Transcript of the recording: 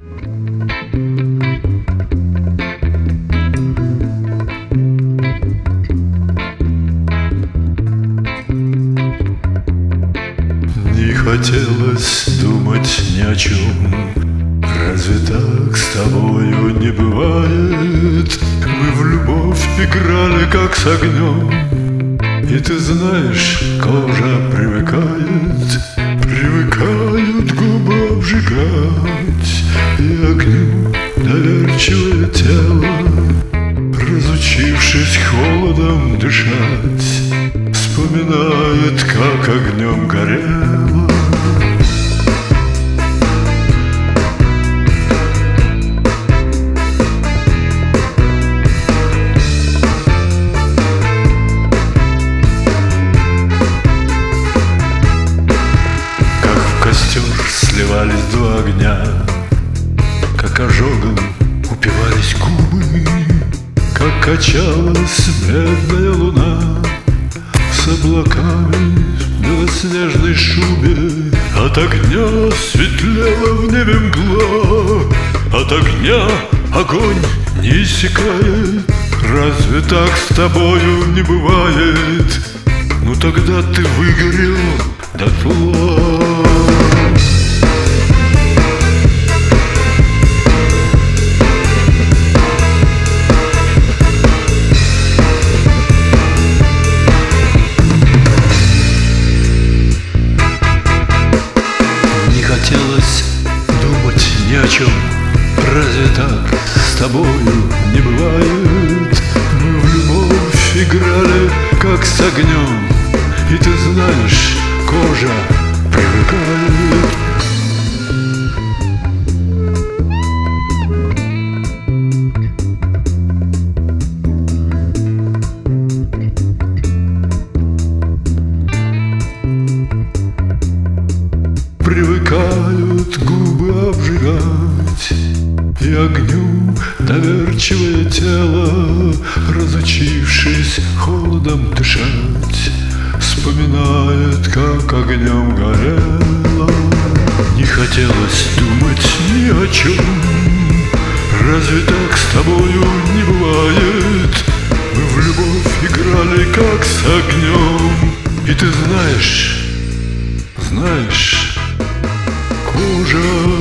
Не хотелось думать ни о чем. Разве так с тобою не бывает? Мы в любовь играли, как с огнем. И ты знаешь, кожа привыкает, привыкают губы обжигать, и огню доверчивое тело, разучившись холодом дышать, вспоминает, как огнем горело. Костер сливались два огня, как ожогом упивались губы, как качалась бледная луна с облаками в белоснежной шубе. От огня светлела в небе мгла, от огня огонь не иссякает. Разве так с тобою не бывает? Ну тогда ты выгорел дотла. Не хотелось думать ни о чем. Разве так с тобою не бывает? Мы в любовь играли, как с огнем, и ты знаешь, кожа привыкает. Привыкают губы обжигать, и огню доверчивое тело, разучившись холодом дышать, вспоминает, как огнем горело. Не хотелось думать ни о чем. Разве так с тобою не бывает? Мы в любовь играли, как с огнем, и ты знаешь, кожа